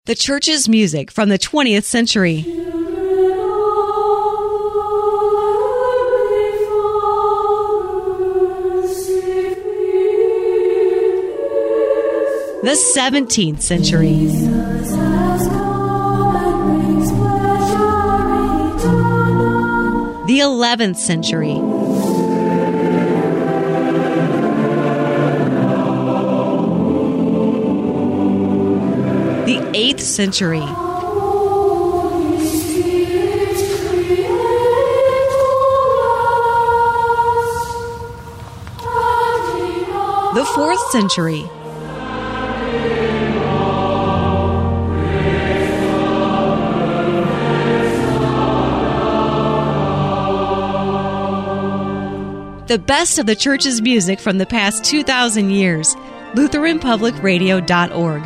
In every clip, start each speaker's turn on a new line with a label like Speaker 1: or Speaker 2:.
Speaker 1: The church's music from the 20th century. The 17th century. The 11th century. The 8th century. The 4th century. The best of the church's music from the past 2,000 years. LutheranPublicRadio.org.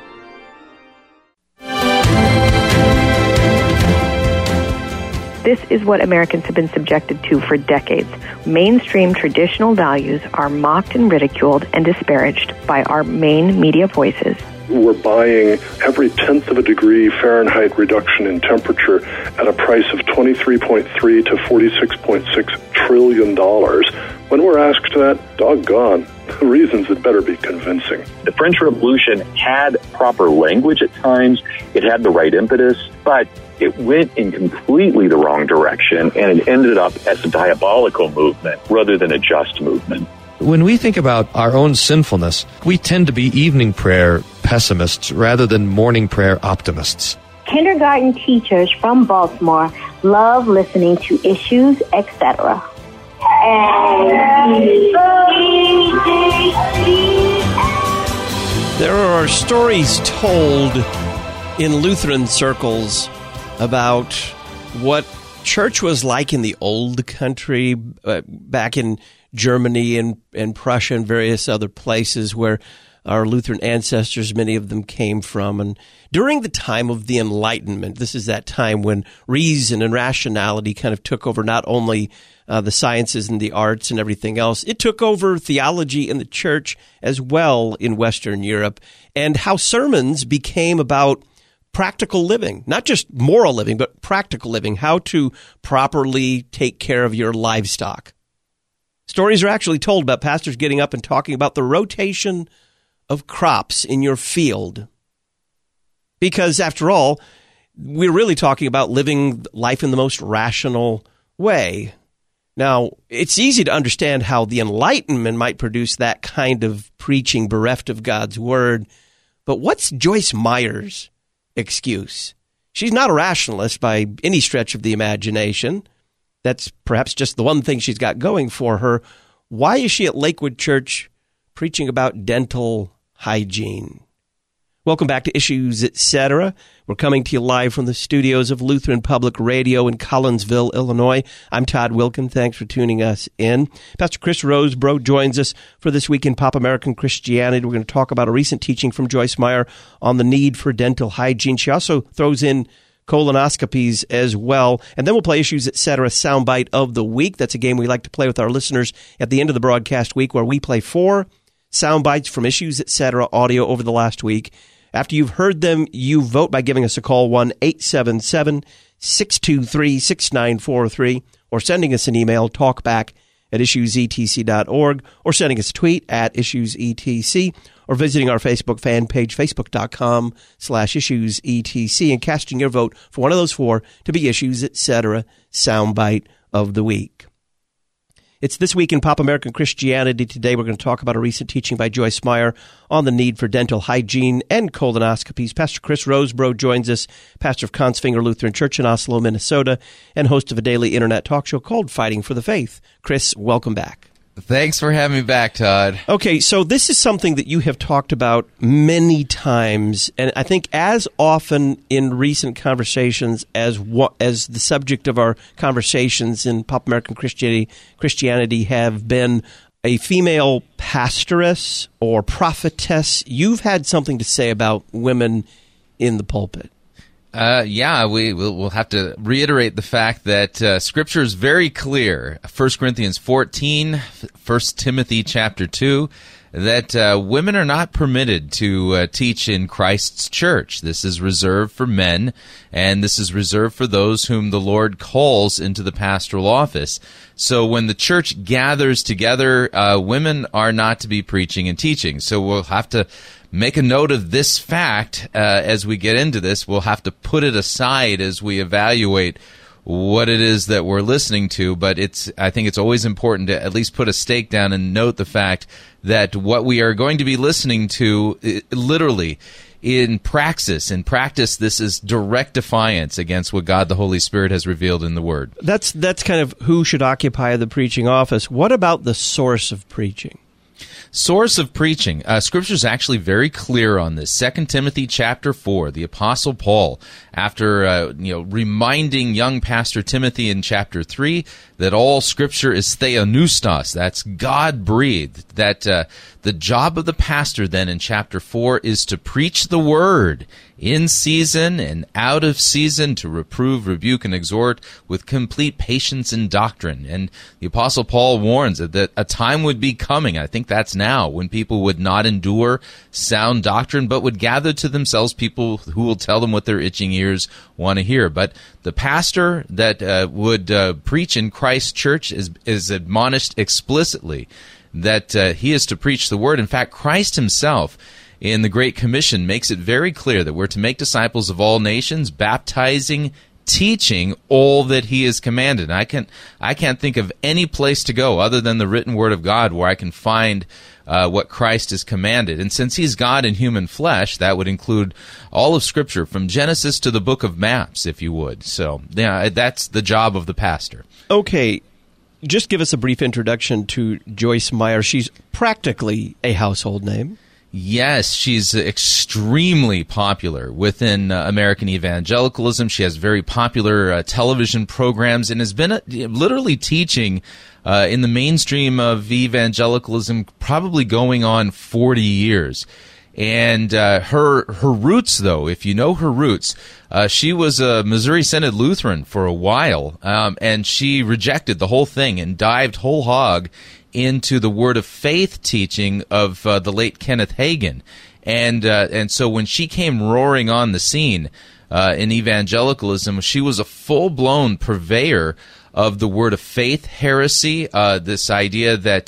Speaker 2: This is what Americans have been subjected to for decades. Mainstream traditional values are mocked and ridiculed and disparaged by our main media voices.
Speaker 3: We're buying every tenth of a degree Fahrenheit reduction in temperature at a price of $23.3 to $46.6 trillion. When we're asked that, doggone, the reasons had better be convincing.
Speaker 4: The French Revolution had proper language at times. It had the right impetus, but it went in completely the wrong direction, and it ended up as a diabolical movement rather than a just movement.
Speaker 5: When we think about our own sinfulness, we tend to be evening prayer pessimists rather than morning prayer optimists.
Speaker 6: Kindergarten teachers from Baltimore love listening to Issues, etc.
Speaker 7: There are stories told in Lutheran circles about what church was like in the old country, back in Germany and Prussia and various other places where our Lutheran ancestors, many of them came from. And during the time of the Enlightenment, this is that time when reason and rationality kind of took over not only the sciences and the arts and everything else, it took over theology in the church as well in Western Europe, and how sermons became about practical living, not just moral living, but practical living, how to properly take care of your livestock. Stories are actually told about pastors getting up and talking about the rotation of crops in your field. Because after all, we're really talking about living life in the most rational way. Now, it's easy to understand how the Enlightenment might produce that kind of preaching bereft of God's word. But what's Joyce Meyer's excuse? She's not a rationalist by any stretch of the imagination. That's perhaps just the one thing she's got going for her. Why is she at Lakewood Church preaching about dental hygiene? Welcome back to Issues, Etc. We're coming to you live from the studios of Lutheran Public Radio in Collinsville, Illinois. I'm Todd Wilkin. Thanks for tuning us in. Pastor Chris Rosebrough joins us for This Week in Pop American Christianity. We're going to talk about a recent teaching from Joyce Meyer on the need for dental hygiene. She also throws in colonoscopies as well. And then we'll play Issues, Etc. Soundbite of the Week. That's a game we like to play with our listeners at the end of the broadcast week, where we play 4 sound bites from Issues, Etc. audio over the last week. After you've heard them, you vote by giving us a call, 1-877-623-6943, or sending us an email, talkback@issuesetc.org, or sending us a tweet @issuesetc, or visiting our Facebook fan page, facebook.com/issuesetc, and casting your vote for one of those 4 to be Issues, Etc. Soundbite of the Week. It's This Week in Pop American Christianity. Today we're going to talk about a recent teaching by Joyce Meyer on the need for dental hygiene and colonoscopies. Pastor Chris Rosebrough joins us, pastor of Kongsvinger Lutheran Church in Oslo, Minnesota, and host of a daily internet talk show called Fighting for the Faith. Chris, welcome back.
Speaker 8: Thanks for having me back, Todd.
Speaker 7: Okay, so this is something that you have talked about many times, and I think as often in recent conversations as the subject of our conversations in Pop American Christianity have been a female pastoress or prophetess. You've had something to say about women in the pulpit.
Speaker 8: We'll have to reiterate the fact that Scripture is very clear. 1 Corinthians 14, 1 Timothy chapter 2, that women are not permitted to teach in Christ's church. This is reserved for men, and this is reserved for those whom the Lord calls into the pastoral office. So when the church gathers together, women are not to be preaching and teaching. So we'll have to make a note of this fact as we get into this. We'll have to put it aside as we evaluate what it is that we're listening to, but I think it's always important to at least put a stake down and note the fact that what we are going to be listening to, literally, in practice, this is direct defiance against what God the Holy Spirit has revealed in the Word.
Speaker 7: That's kind of who should occupy the preaching office. What about the source of preaching?
Speaker 8: Source of preaching. Scripture is actually very clear on this. 2 Timothy chapter 4, the Apostle Paul, after reminding young Pastor Timothy in chapter 3 that all Scripture is theopneustos, that's God-breathed, that the job of the pastor then in chapter 4 is to preach the Word in season and out of season, to reprove, rebuke, and exhort with complete patience and doctrine. And the Apostle Paul warns that a time would be coming, I think that's now, when people would not endure sound doctrine, but would gather to themselves people who will tell them what their itching ears want to hear. But the pastor that would preach in Christ's church is admonished explicitly that he is to preach the Word. In fact, Christ himself, in the Great Commission, makes it very clear that we're to make disciples of all nations, baptizing, teaching all that he has commanded. And I can't think of any place to go other than the written Word of God where I can find what Christ has commanded. And since he's God in human flesh, that would include all of Scripture, from Genesis to the book of Maps, if you would. So, yeah, that's the job of the pastor.
Speaker 7: Okay, just give us a brief introduction to Joyce Meyer. She's practically a household name.
Speaker 8: Yes, she's extremely popular within American evangelicalism. She has very popular television programs and has been literally teaching in the mainstream of evangelicalism probably going on 40 years. And her roots, though, if you know her roots, she was a Missouri Synod Lutheran for a while, and she rejected the whole thing and dived whole hog into the Word of Faith teaching of the late Kenneth Hagin. And so when she came roaring on the scene in evangelicalism, she was a full-blown purveyor of the Word of Faith heresy, this idea that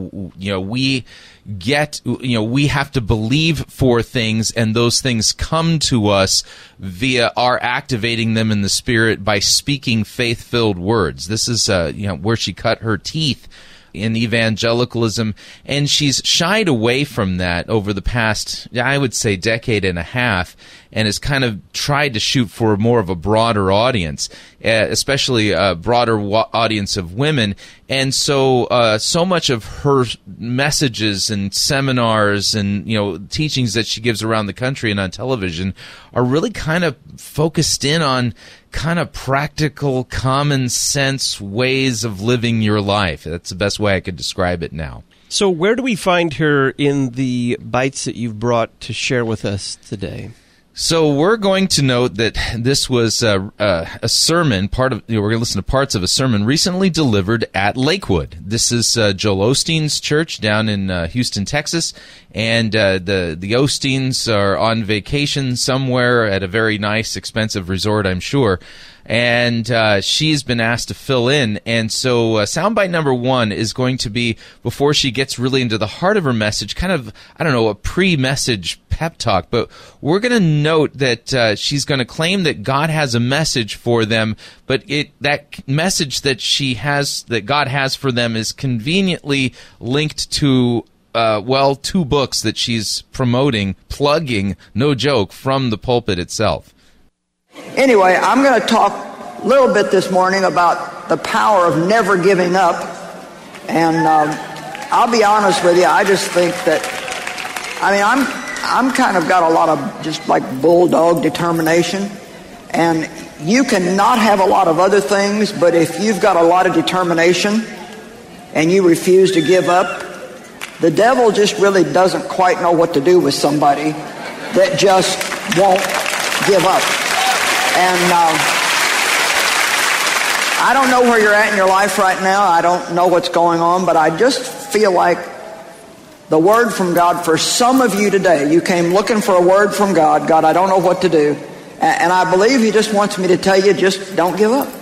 Speaker 8: we have to believe for things, and those things come to us via our activating them in the Spirit by speaking faith-filled words. This is where she cut her teeth in evangelicalism, and she's shied away from that over the past, I would say, decade and a half, and has kind of tried to shoot for more of a broader audience, especially a broader audience of women. And so much of her messages and seminars and teachings that she gives around the country and on television are really kind of focused in on kind of practical, common sense ways of living your life. That's the best way I could describe it now.
Speaker 7: So where do we find her in the bites that you've brought to share with us today?
Speaker 8: So we're going to note that this was a sermon, we're going to listen to parts of a sermon recently delivered at Lakewood. This is Joel Osteen's church down in Houston, Texas, and the Osteens are on vacation somewhere at a very nice, expensive resort, I'm sure. And she's been asked to fill in. And so soundbite number 1 is going to be, before she gets really into the heart of her message, kind of, a pre-message pep talk. But we're going to note that she's going to claim that God has a message for them, but that message that God has for them is conveniently linked to 2 books that she's plugging, no joke, from the pulpit itself.
Speaker 9: Anyway, I'm going to talk a little bit this morning about the power of never giving up. And I'll be honest with you, I just think that, I'm kind of got a lot of just like bulldog determination. And you can not have a lot of other things, but if you've got a lot of determination and you refuse to give up, the devil just really doesn't quite know what to do with somebody that just won't give up. And I don't know where you're at in your life right now. I don't know what's going on, but I just feel like the word from God for some of you today. You came looking for a word from God. God, I don't know what to do. And I believe He just wants me to tell you, just don't give up.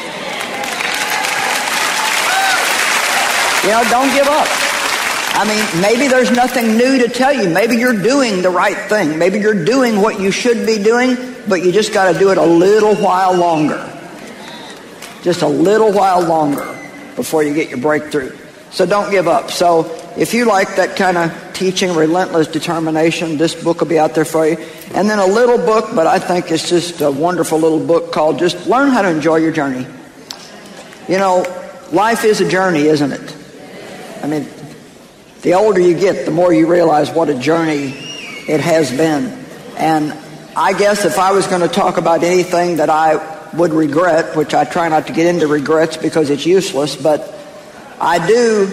Speaker 9: You know, don't give up. I mean, maybe there's nothing new to tell you. Maybe you're doing the right thing. Maybe you're doing what you should be doing, but you just got to do it a little while longer. Just a little while longer before you get your breakthrough. So don't give up. So if you like that kind of teaching, relentless determination, this book will be out there for you. And then a little book, but I think it's just a wonderful little book called Just Learn How to Enjoy Your Journey. You know, life is a journey, isn't it? I mean, the older you get, the more you realize what a journey it has been. And I guess if I was going to talk about anything that I would regret, which I try not to get into regrets because it's useless, but I do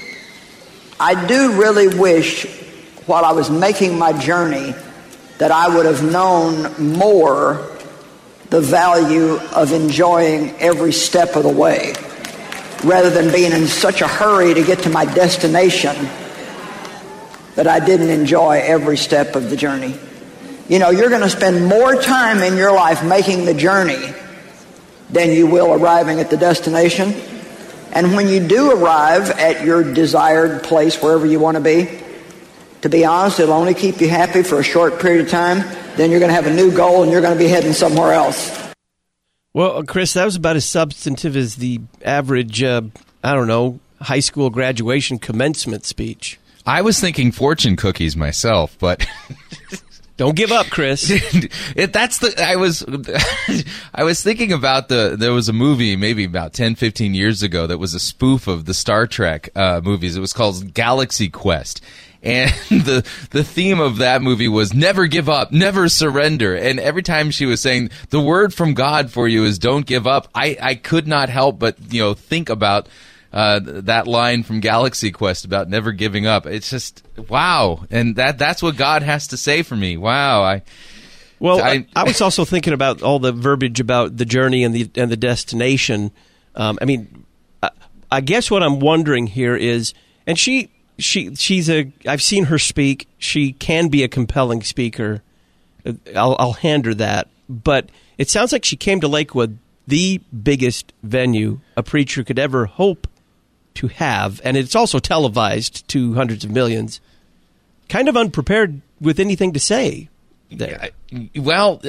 Speaker 9: really wish while I was making my journey that I would have known more the value of enjoying every step of the way, rather than being in such a hurry to get to my destination that I didn't enjoy every step of the journey. You know, you're going to spend more time in your life making the journey than you will arriving at the destination. And when you do arrive at your desired place, wherever you want to be honest, it'll only keep you happy for a short period of time. Then you're going to have a new goal and you're going to be heading somewhere else.
Speaker 7: Well, Chris, that was about as substantive as the average, high school graduation commencement speech.
Speaker 8: I was thinking fortune cookies myself, but
Speaker 7: don't give up, Chris.
Speaker 8: I was thinking about there was a movie maybe about 10, 15 years ago that was a spoof of the Star Trek movies. It was called Galaxy Quest. And the theme of that movie was never give up, never surrender. And every time she was saying the word from God for you is don't give up, I could not help but think about that line from Galaxy Quest about never giving up. It's just wow, and that's what God has to say for me. Wow, I
Speaker 7: was also thinking about all the verbiage about the journey and the destination. I guess what I'm wondering here is, and I've seen her speak. She can be a compelling speaker. I'll hand her that. But it sounds like she came to Lakewood, the biggest venue a preacher could ever hope to have, and it's also televised to hundreds of millions. Kind of unprepared with anything to say there.
Speaker 8: Well,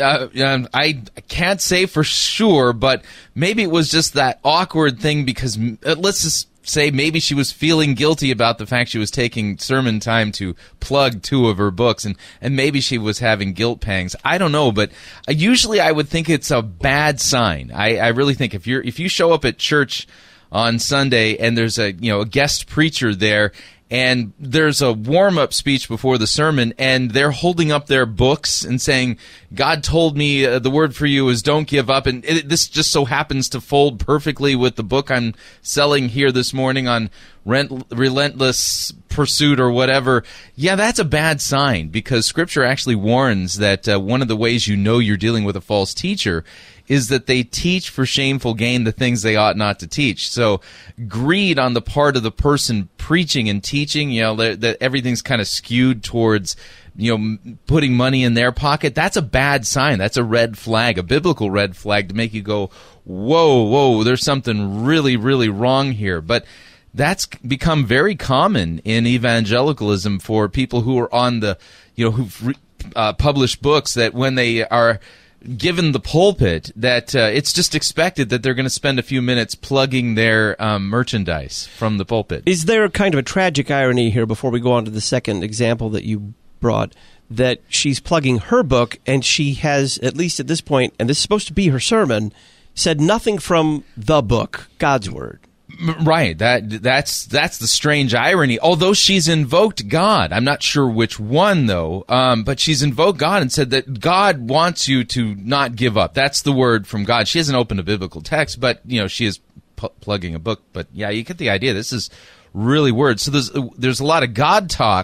Speaker 8: I can't say for sure, but maybe it was just that awkward thing because let's just say maybe she was feeling guilty about the fact she was taking sermon time to plug two of her books, and maybe she was having guilt pangs. I don't know, but usually I would think it's a bad sign. I really think if you show up at church on Sunday and there's a guest preacher there and there's a warm-up speech before the sermon and they're holding up their books and saying, God told me the word for you is don't give up, and this just so happens to fold perfectly with the book I'm selling here this morning on relentless pursuit or whatever. Yeah, that's a bad sign because Scripture actually warns that one of the ways you know you're dealing with a false teacher is that they teach for shameful gain the things they ought not to teach. So greed on the part of the person preaching and teaching, that everything's kind of skewed towards, putting money in their pocket, that's a bad sign. That's a red flag, a biblical red flag to make you go, whoa, there's something really, really wrong here. But that's become very common in evangelicalism for people who are on the, who've published books that when they are given the pulpit that it's just expected that they're going to spend a few minutes plugging their merchandise from the pulpit.
Speaker 7: Is there kind of a tragic irony here before we go on to the second example that you brought, that she's plugging her book and she has, at least at this point, and this is supposed to be her sermon, said nothing from the book, God's Word?
Speaker 8: Right. That's the strange irony. Although she's invoked God, I'm not sure which one though. But she's invoked God and said that God wants you to not give up. That's the word from God. She hasn't opened a biblical text, but she is plugging a book. But yeah, you get the idea. This is really word. So there's a lot of God talk,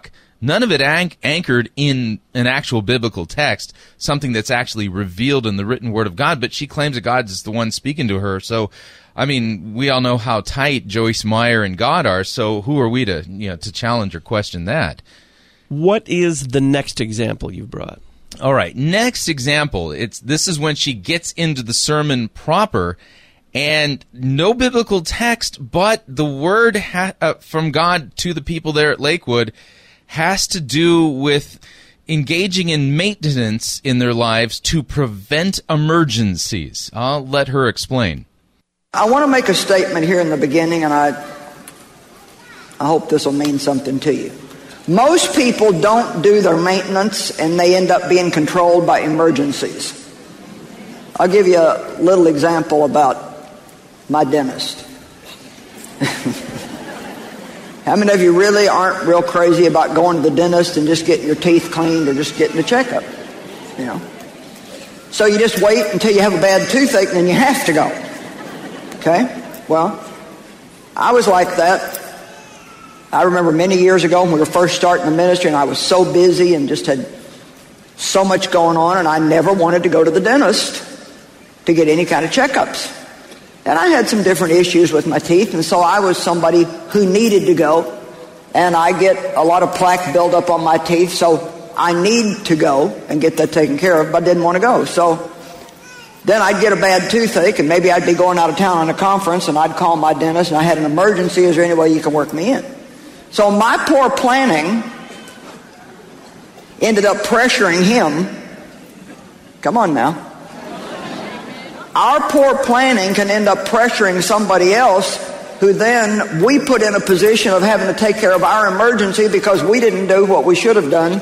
Speaker 8: None of it anchored in an actual biblical text, something that's actually revealed in the written word of God, but she claims that God is the one speaking to her. So, I mean, we all know how tight Joyce Meyer and God are, so who are we to challenge or question that?
Speaker 7: What is the next example you've brought?
Speaker 8: All right, next example. This is when she gets into the sermon proper, and no biblical text, but the word from God to the people there at Lakewood has to do with engaging in maintenance in their lives to prevent emergencies. I'll let her explain.
Speaker 9: I want to make a statement here in the beginning, and I hope this will mean something to you. Most people don't do their maintenance, and they end up being controlled by emergencies. I'll give you a little example about my dentist. How many of you really aren't real crazy about going to the dentist and just getting your teeth cleaned or just getting a checkup? You know. So you just wait until you have a bad toothache and then you have to go. Okay? Well, I was like that. I remember many years ago when we were first starting the ministry, and I was so busy and just had so much going on, and I never wanted to go to the dentist to get any kind of checkups. And I had some different issues with my teeth, and so I was somebody who needed to go. And I get a lot of plaque buildup on my teeth, so I need to go and get that taken care of, but I didn't want to go. So then I'd get a bad toothache, and maybe I'd be going out of town on a conference, and I'd call my dentist, and I had an emergency. Is there any way you can work me in? So my poor planning ended up pressuring him. Come on now. Our poor planning can end up pressuring somebody else who then we put in a position of having to take care of our emergency because we didn't do what we should have done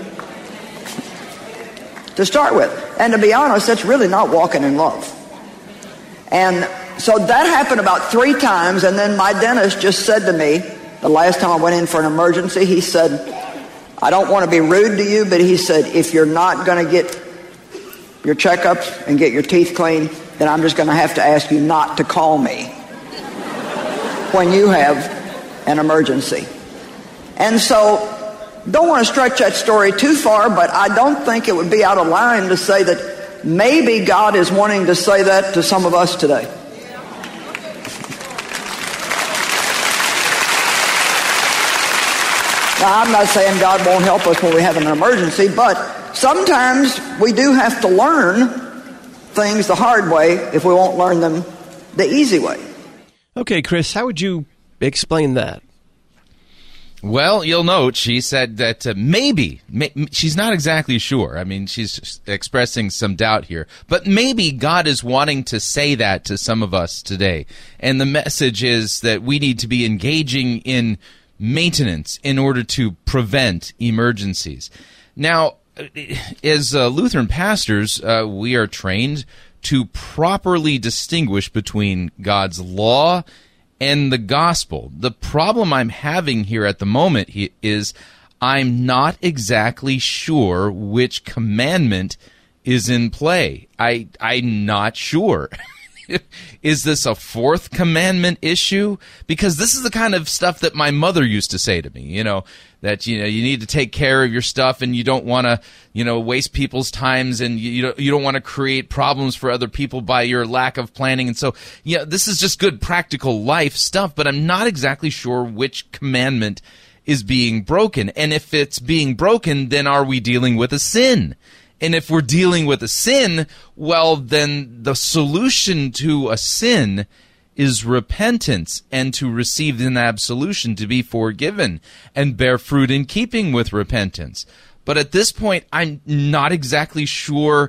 Speaker 9: to start with. And to be honest, that's really not walking in love. And so that happened about 3 times, and then my dentist just said to me, the last time I went in for an emergency, he said, I don't want to be rude to you, but he said, if you're not going to get your checkups and get your teeth cleaned, then I'm just going to have to ask you not to call me when you have an emergency. And so, don't want to stretch that story too far, but I don't think it would be out of line to say that maybe God is wanting to say that to some of us today. Now, I'm not saying God won't help us when we have an emergency, but sometimes we do have to learn things the hard way if we won't learn them the easy way.
Speaker 7: Okay, Chris, how would you explain that?
Speaker 8: Well, you'll note she said that maybe, she's not exactly sure. I mean, she's expressing some doubt here. But maybe God is wanting to say that to some of us today. And the message is that we need to be engaging in maintenance in order to prevent emergencies. Now, as Lutheran pastors, we are trained to properly distinguish between God's law and the gospel. The problem I'm having here at the moment is I'm not exactly sure which commandment is in play. I'm not sure. Is this a 4th commandment issue? Because this is the kind of stuff that my mother used to say to me, that, you need to take care of your stuff and you don't want to, waste people's times and you don't want to create problems for other people by your lack of planning. And so, this is just good practical life stuff, but I'm not exactly sure which commandment is being broken. And if it's being broken, then are we dealing with a sin? And if we're dealing with a sin, well, then the solution to a sin is repentance and to receive an absolution, to be forgiven and bear fruit in keeping with repentance. But at this point, I'm not exactly sure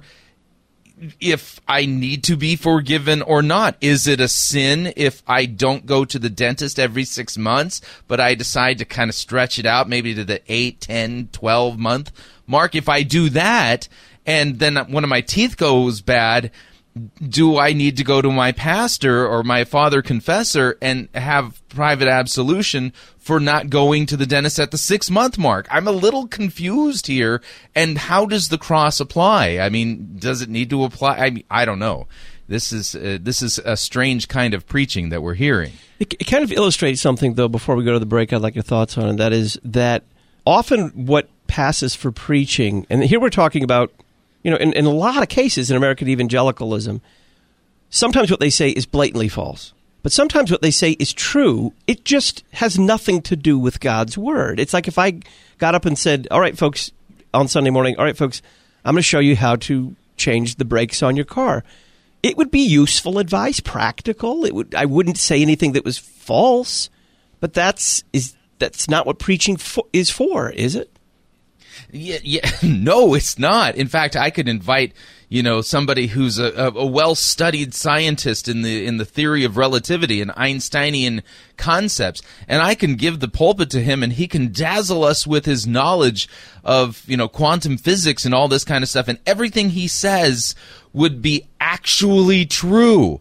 Speaker 8: if I need to be forgiven or not. Is it a sin if I don't go to the dentist every 6 months, but I decide to kind of stretch it out maybe to the 8, 10, 12 month mark? If I do that and then one of my teeth goes bad, do I need to go to my pastor or my father confessor and have private absolution for not going to the dentist at the 6 month mark? I'm a little confused here. And how does the cross apply? I mean, does it need to apply? I don't know. This is a strange kind of preaching that we're hearing.
Speaker 7: It kind of illustrates something, though, before we go to the break I'd like your thoughts on, and that is that often what passes for preaching, and here we're talking about, in a lot of cases in American evangelicalism, sometimes what they say is blatantly false. But sometimes what they say is true. It just has nothing to do with God's word. It's like if I got up and said, all right, folks, on Sunday morning, all right, folks, I'm going to show you how to change the brakes on your car. It would be useful advice, practical. I wouldn't say anything that was false, but that's not what preaching is for, is it?
Speaker 8: Yeah, no, it's not. In fact, I could invite somebody who's a well-studied scientist in the theory of relativity and Einsteinian concepts, and I can give the pulpit to him, and he can dazzle us with his knowledge of quantum physics and all this kind of stuff, and everything he says would be actually true.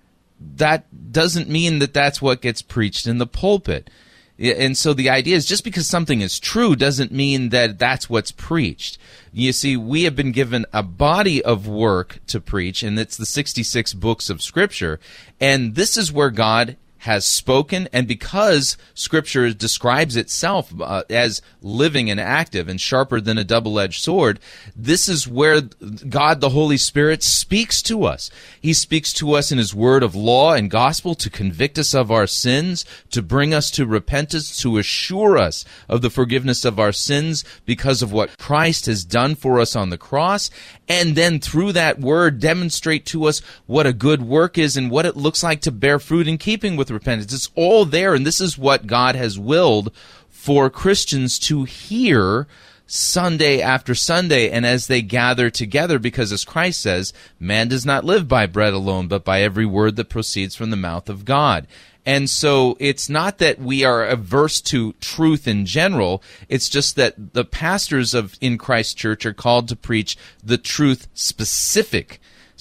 Speaker 8: That doesn't mean that that's what gets preached in the pulpit. And so the idea is just because something is true doesn't mean that that's what's preached. You see, we have been given a body of work to preach, and it's the 66 books of Scripture. And this is where God has spoken, and because Scripture describes itself as living and active and sharper than a double-edged sword, this is where God the Holy Spirit speaks to us. He speaks to us in His word of law and gospel to convict us of our sins, to bring us to repentance, to assure us of the forgiveness of our sins because of what Christ has done for us on the cross, and then through that word demonstrate to us what a good work is and what it looks like to bear fruit in keeping with repentance. It's all there, and this is what God has willed for Christians to hear Sunday after Sunday, and as they gather together, because as Christ says, man does not live by bread alone, but by every word that proceeds from the mouth of God. And so it's not that we are averse to truth in general, it's just that the pastors in Christ Church are called to preach the truth specific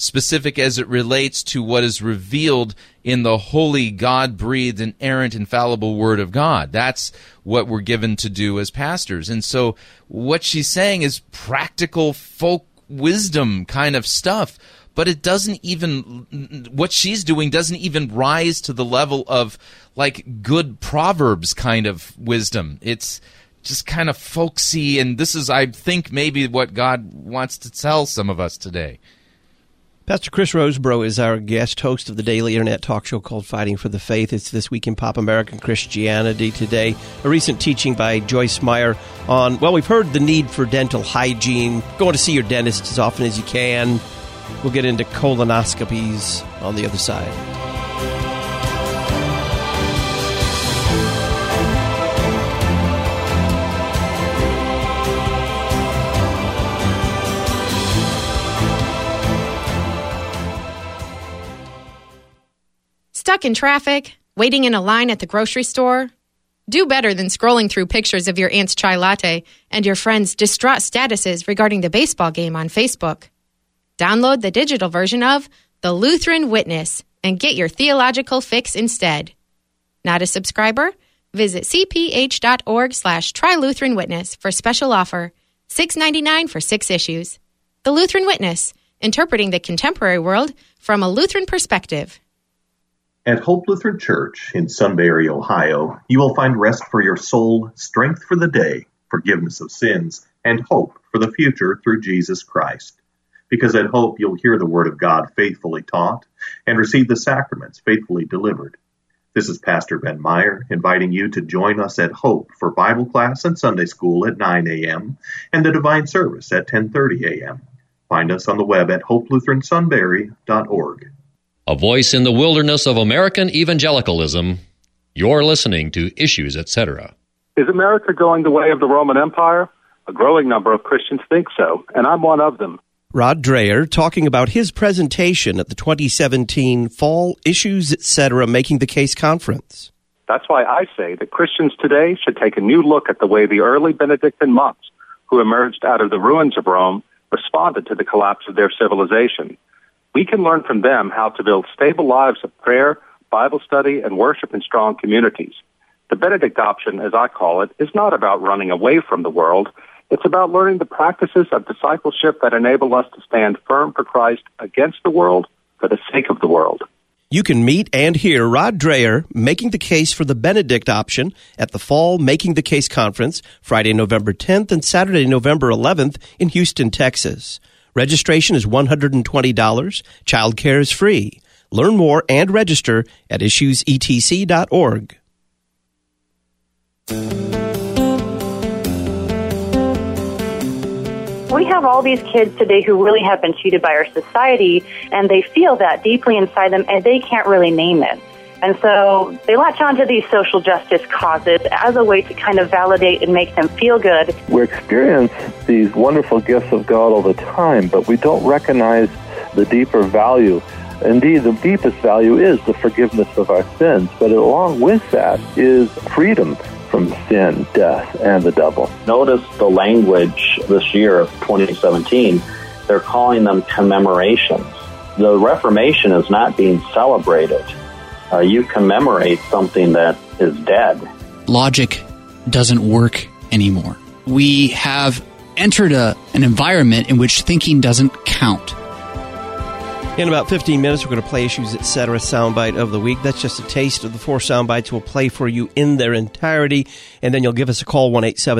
Speaker 8: as it relates to what is revealed in the holy, God-breathed, inerrant, infallible Word of God. That's what we're given to do as pastors. And so what she's saying is practical folk wisdom kind of stuff, but it doesn't even, what she's doing doesn't even rise to the level of like good Proverbs kind of wisdom. It's just kind of folksy, and this is, I think, maybe what God wants to tell some of us today.
Speaker 7: Pastor Chris Rosebrough is our guest host of the daily internet talk show called Fighting for the Faith. It's This Week in Pop American Christianity today. A recent teaching by Joyce Meyer on, well, we've heard the need for dental hygiene, going to see your dentist as often as you can. We'll get into colonoscopies on the other side.
Speaker 10: Stuck in traffic? Waiting in a line at the grocery store? Do better than scrolling through pictures of your aunt's chai latte and your friends' distraught statuses regarding the baseball game on Facebook. Download the digital version of The Lutheran Witness and get your theological fix instead. Not a subscriber? Visit cph.org/trylutheranwitness for special offer, $6.99 for 6 issues. The Lutheran Witness, interpreting the contemporary world from a Lutheran perspective.
Speaker 11: At Hope Lutheran Church in Sunbury, Ohio, you will find rest for your soul, strength for the day, forgiveness of sins, and hope for the future through Jesus Christ. Because at Hope you'll hear the Word of God faithfully taught and receive the sacraments faithfully delivered. This is Pastor Ben Meyer inviting you to join us at Hope for Bible class and Sunday school at 9 a.m. and the Divine Service at 10:30 a.m. Find us on the web at hopelutheransunbury.org.
Speaker 12: A voice in the wilderness of American evangelicalism. You're listening to Issues, Etc.
Speaker 13: Is America going the way of the Roman Empire? A growing number of Christians think so, and I'm one of them.
Speaker 7: Rod Dreher talking about his presentation at the 2017 Fall Issues, Etc. Making the Case Conference.
Speaker 13: That's why I say that Christians today should take a new look at the way the early Benedictine monks who emerged out of the ruins of Rome responded to the collapse of their civilization. We can learn from them how to build stable lives of prayer, Bible study, and worship in strong communities. The Benedict option, as I call it, is not about running away from the world. It's about learning the practices of discipleship that enable us to stand firm for Christ against the world for the sake of the world.
Speaker 7: You can meet and hear Rod Dreher making the case for the Benedict option at the Fall Making the Case Conference, Friday, November 10th and Saturday, November 11th in Houston, Texas. Registration is $120. Child care is free. Learn more and register at issuesetc.org.
Speaker 14: We have all these kids today who really have been cheated by our society, and they feel that deeply inside them, and they can't really name it. And so they latch onto these social justice causes as a way to kind of validate and make them feel good.
Speaker 15: We experience these wonderful gifts of God all the time, but we don't recognize the deeper value. Indeed, the deepest value is the forgiveness of our sins, but along with that is freedom from sin, death, and the devil.
Speaker 16: Notice the language this year of 2017. They're calling them commemorations. The Reformation is not being celebrated. You commemorate something that is dead.
Speaker 17: Logic doesn't work anymore. We have entered an environment in which thinking doesn't count.
Speaker 7: In about 15 minutes, we're going to play Issues Etc. soundbite of the week. That's just a taste of the 4 soundbites we'll play for you in their entirety. And then you'll give us a call,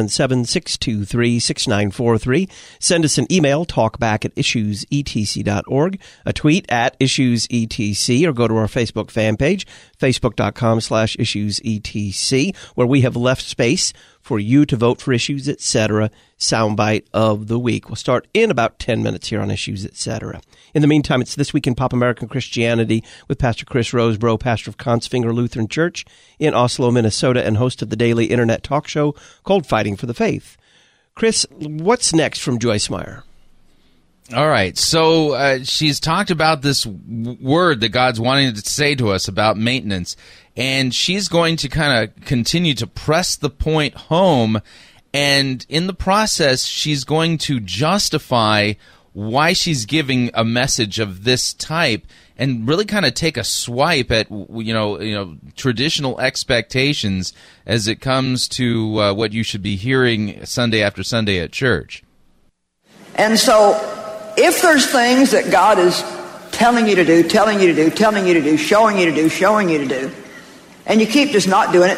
Speaker 7: 1-877-623-6943. Send us an email, talkback@issuesetc.org, a tweet at issuesetc, or go to our Facebook fan page, facebook.com/issuesetc, where we have left space for you to vote for Issues Etc. soundbite of the week. We'll start in about 10 minutes here on Issues Etc. In the meantime, it's This Week in Pop American Christianity with Pastor Chris Rosebrough, pastor of Kongsvinger Lutheran Church in Oslo, Minnesota, and host of the daily internet talk show called Fighting for the Faith. Chris, what's next from Joyce Meyer?
Speaker 8: All right, so she's talked about this word that God's wanting to say to us about maintenance, and she's going to kind of continue to press the point home, and in the process, she's going to justify why she's giving a message of this type, and really kind of take a swipe at traditional expectations as it comes to what you should be hearing Sunday after Sunday at church.
Speaker 9: And so, if there's things that God is telling you to do, showing you to do, and you keep just not doing it,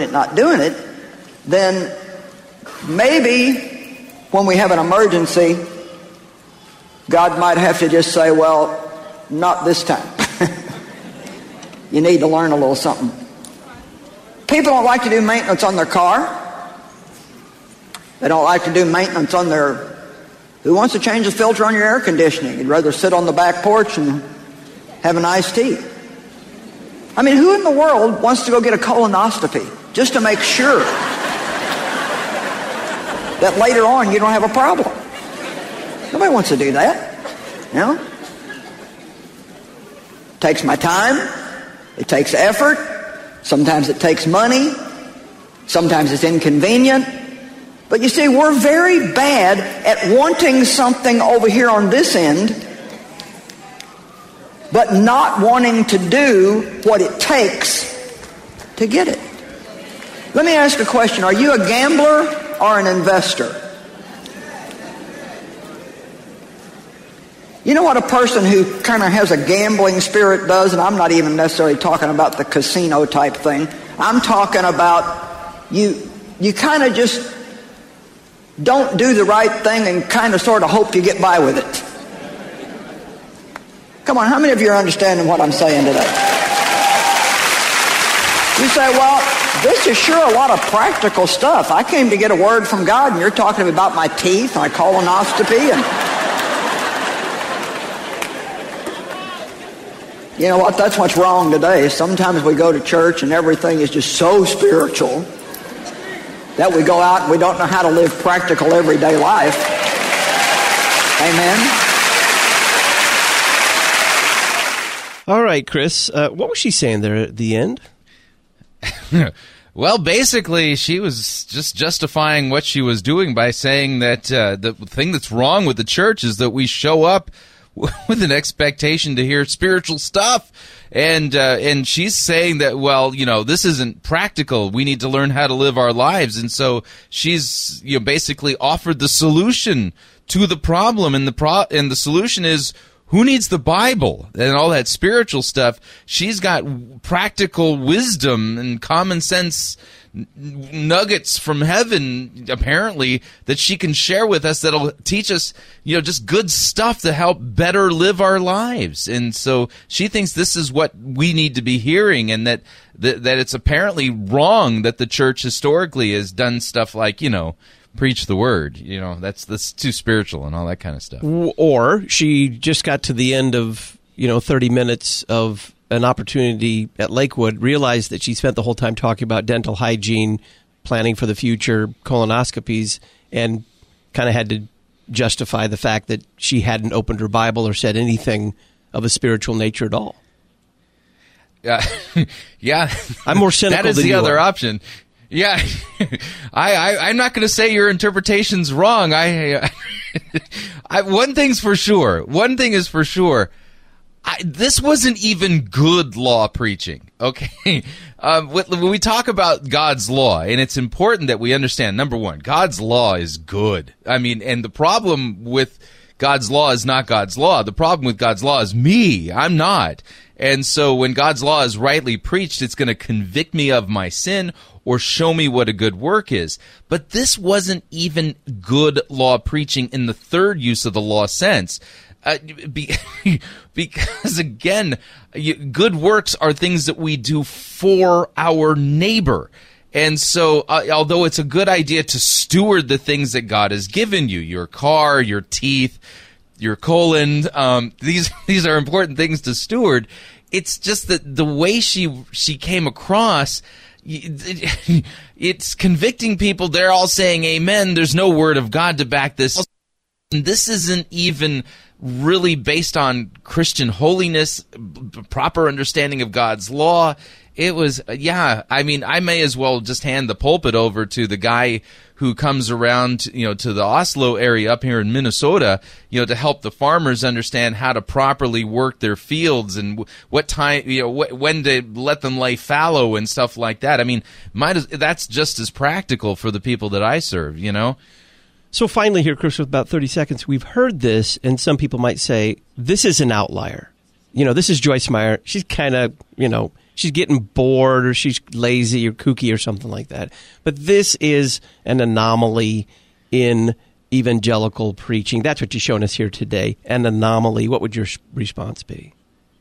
Speaker 9: then maybe when we have an emergency, God might have to just say, well, not this time. You need to learn a little something. People don't like to do maintenance on their car. They don't like to do maintenance on their... Who wants to change the filter on your air conditioning? You'd rather sit on the back porch and have an iced tea. I mean, who in the world wants to go get a colonoscopy just to make sure that later on you don't have a problem? Nobody wants to do that. You know? It takes my time. It takes effort. Sometimes it takes money. Sometimes it's inconvenient. But you see, we're very bad at wanting something over here on this end, but not wanting to do what it takes to get it. Let me ask a question. Are you a gambler or an investor? You know what a person who kind of has a gambling spirit does? And I'm not even necessarily talking about the casino type thing. I'm talking about you kind of just don't do the right thing and kind of sort of hope you get by with it. Come on, how many of you are understanding what I'm saying today? You say, well, this is sure a lot of practical stuff. I came to get a word from God, and you're talking about my teeth, my colonoscopy, and... You know what? That's what's wrong today. Sometimes we go to church and everything is just so spiritual that we go out and we don't know how to live practical everyday life. Amen?
Speaker 7: All right, Chris, what was she saying there at the end?
Speaker 8: Well, basically, she was just justifying what she was doing by saying that the thing that's wrong with the church is that we show up with an expectation to hear spiritual stuff. And she's saying that, well, this isn't practical. We need to learn how to live our lives. And so she's, basically offered the solution to the problem. And the solution is, who needs the Bible and all that spiritual stuff? She's got practical wisdom and common sense nuggets from heaven, apparently, that she can share with us that'll teach us, just good stuff to help better live our lives. And so she thinks this is what we need to be hearing, and that it's apparently wrong that the church historically has done stuff like, preach the word. That's too spiritual and all that kind of stuff.
Speaker 7: Or she just got to the end of, 30 minutes of an opportunity at Lakewood, realized that she spent the whole time talking about dental hygiene, planning for the future, colonoscopies, and kind of had to justify the fact that she hadn't opened her Bible or said anything of a spiritual nature at all.
Speaker 8: Yeah.
Speaker 7: I'm more cynical
Speaker 8: than you are. That is the other option. Yeah, I'm not going to say your interpretation's wrong. One thing's for sure. One thing is for sure. This wasn't even good law preaching, okay? When we talk about God's law, and it's important that we understand, number one, God's law is good. And the problem with God's law is not God's law. The problem with God's law is me. I'm not. And so when God's law is rightly preached, it's going to convict me of my sin or show me what a good work is. But this wasn't even good law preaching in the third use of the law sense. Because again, good works are things that we do for our neighbor. And so, although it's a good idea to steward the things that God has given you, your car, your teeth, your colon, these are important things to steward. It's just that the way she came across, it's convicting people. They're all saying amen. There's no word of God to back this. And this isn't even really based on Christian holiness, proper understanding of God's law. It was, I may as well just hand the pulpit over to the guy who comes around, to the Oslo area up here in Minnesota, to help the farmers understand how to properly work their fields and what time, when to let them lay fallow and stuff like that. That's just as practical for the people that I serve,
Speaker 7: So finally here, Chris, with about 30 seconds, we've heard this, and some people might say, this is an outlier. This is Joyce Meyer. She's kind of, she's getting bored, or she's lazy or kooky or something like that. But this is an anomaly in evangelical preaching. That's what you've shown us here today, an anomaly. What would your response be?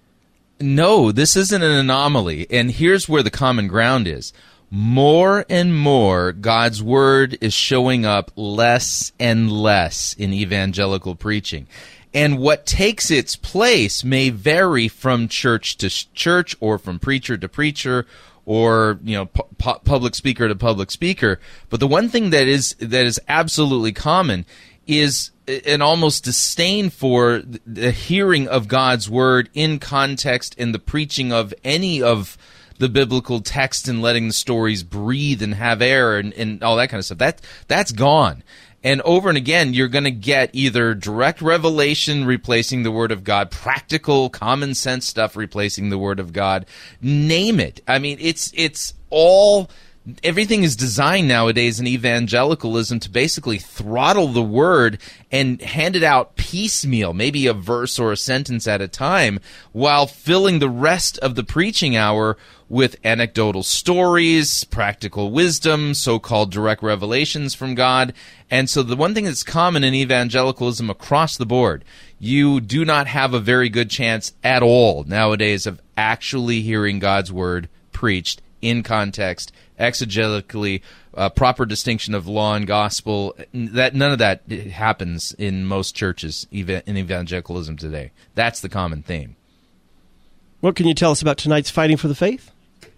Speaker 8: No, this isn't an anomaly, and here's where the common ground is. More and more, God's word is showing up less and less in evangelical preaching. And what takes its place may vary from church to church, or from preacher to preacher, or public speaker to public speaker. But the one thing that is absolutely common is an almost disdain for the hearing of God's word in context in the preaching of any of the biblical text and letting the stories breathe and have air and all that kind of stuff. That's gone. And over and again, you're going to get either direct revelation replacing the Word of God, practical, common sense stuff replacing the Word of God. Name it. It's all... Everything is designed nowadays in evangelicalism to basically throttle the word and hand it out piecemeal, maybe a verse or a sentence at a time, while filling the rest of the preaching hour with anecdotal stories, practical wisdom, so-called direct revelations from God. And so the one thing that's common in evangelicalism across the board, you do not have a very good chance at all nowadays of actually hearing God's word preached in context, exegetically, proper distinction of law and gospel. None of that happens in most churches in evangelicalism today. That's the common theme.
Speaker 7: What can you tell us about tonight's Fighting for the Faith?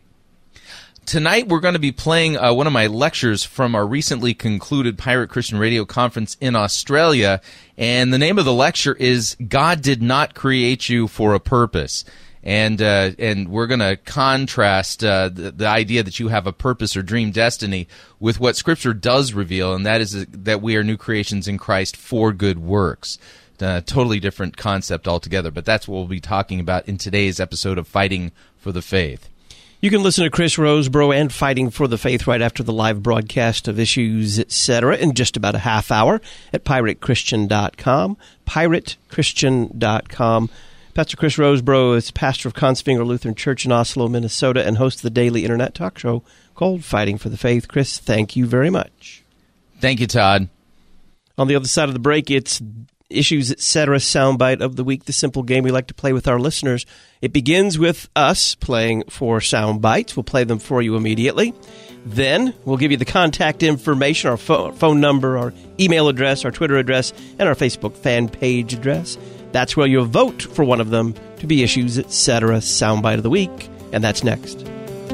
Speaker 8: Tonight we're going to be playing one of my lectures from our recently concluded Pirate Christian Radio Conference in Australia, and the name of the lecture is God Did Not Create You for a Purpose. And we're going to contrast the idea that you have a purpose or dream destiny with what Scripture does reveal, and that is that we are new creations in Christ for good works. Totally different concept altogether, but that's what we'll be talking about in today's episode of Fighting for the Faith.
Speaker 7: You can listen to Chris Rosebrough and Fighting for the Faith right after the live broadcast of Issues, Etc. in just about a half hour at piratechristian.com, piratechristian.com. Pastor Chris Rosebrough is pastor of Kongsvinger Lutheran Church in Oslo, Minnesota, and host of the daily internet talk show called Fighting for the Faith. Chris, thank you very much.
Speaker 8: Thank you, Todd.
Speaker 7: On the other side of the break, it's Issues, Etc. soundbite of the week, the simple game we like to play with our listeners. It begins with us playing 4 sound bites. We'll play them for you immediately. Then we'll give you the contact information, our phone number, our email address, our Twitter address, and our Facebook fan page address. That's where you'll vote for one of them to be Issues, Etc. soundbite of the week. And that's next.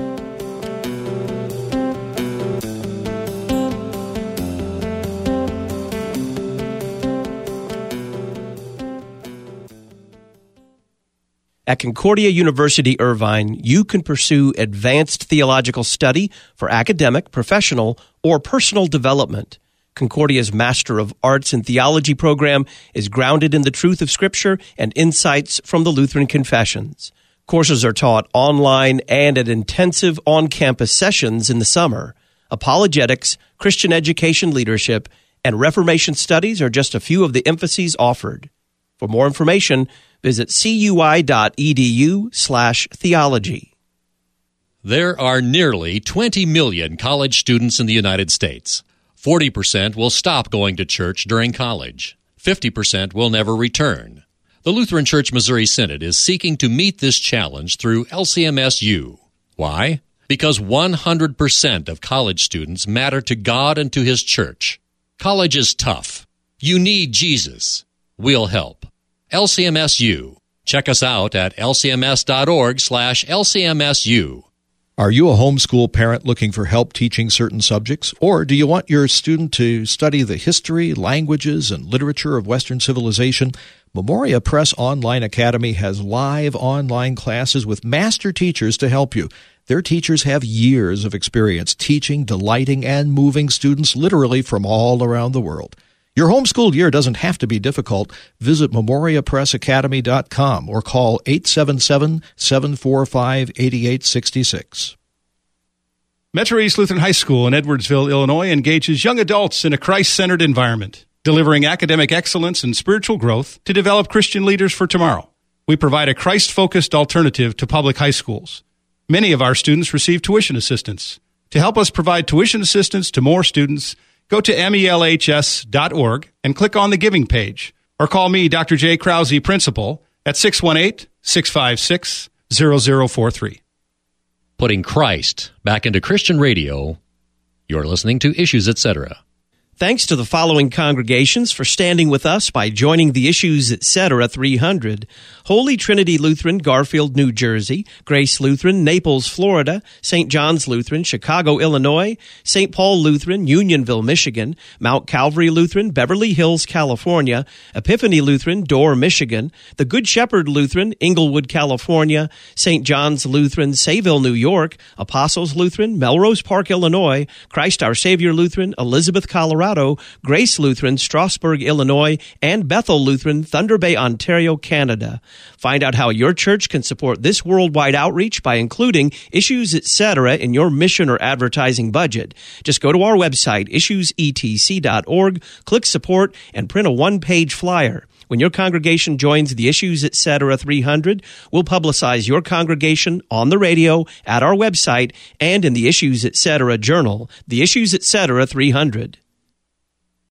Speaker 7: At Concordia University Irvine, you can pursue advanced theological study for academic, professional, or personal development. Concordia's Master of Arts in Theology program is grounded in the truth of Scripture and insights from the Lutheran Confessions. Courses are taught online and at intensive on-campus sessions in the summer. Apologetics, Christian education leadership, and Reformation studies are just a few of the emphases offered. For more information, visit cui.edu/theology.
Speaker 12: There are nearly 20 million college students in the United States. 40% will stop going to church during college. 50% will never return. The Lutheran Church Missouri Synod is seeking to meet this challenge through LCMSU. Why? Because 100% of college students matter to God and to His church. College is tough. You need Jesus. We'll help. LCMSU. Check us out at lcms.org/LCMSU.
Speaker 18: Are you a homeschool parent looking for help teaching certain subjects? Or do you want your student to study the history, languages, and literature of Western civilization? Memoria Press Online Academy has live online classes with master teachers to help you. Their teachers have years of experience teaching, delighting, and moving students literally from all around the world. Your homeschool year doesn't have to be difficult. Visit memoriapressacademy.com or call 877-745-8866.
Speaker 19: Metro East Lutheran High School in Edwardsville, Illinois engages young adults in a Christ-centered environment, delivering academic excellence and spiritual growth to develop Christian leaders for tomorrow. We provide a Christ-focused alternative to public high schools. Many of our students receive tuition assistance. To help us provide tuition assistance to more students, go to melhs.org and click on the Giving page, or call me, Dr. J. Krause, Principal, at 618-656-0043.
Speaker 12: Putting Christ back into Christian radio. You're listening to Issues, Etc.
Speaker 7: Thanks to the following congregations for standing with us by joining the Issues, Etc. 300. Holy Trinity Lutheran, Garfield, New Jersey; Grace Lutheran, Naples, Florida; St. John's Lutheran, Chicago, Illinois; St. Paul Lutheran, Unionville, Michigan; Mount Calvary Lutheran, Beverly Hills, California; Epiphany Lutheran, Dorr, Michigan; the Good Shepherd Lutheran, Inglewood, California; St. John's Lutheran, Sayville, New York; Apostles Lutheran, Melrose Park, Illinois; Christ Our Savior Lutheran, Elizabeth, Colorado; Grace Lutheran, Strasburg, Illinois; and Bethel Lutheran, Thunder Bay, Ontario, Canada. Find out how your church can support this worldwide outreach by including Issues, Etc. in your mission or advertising budget. Just go to our website, issuesetc.org, click Support, and print a one-page flyer. When your congregation joins the Issues, Etc. 300, we'll publicize your congregation on the radio, at our website, and in the Issues, Etc. journal, the Issues, Etc. 300.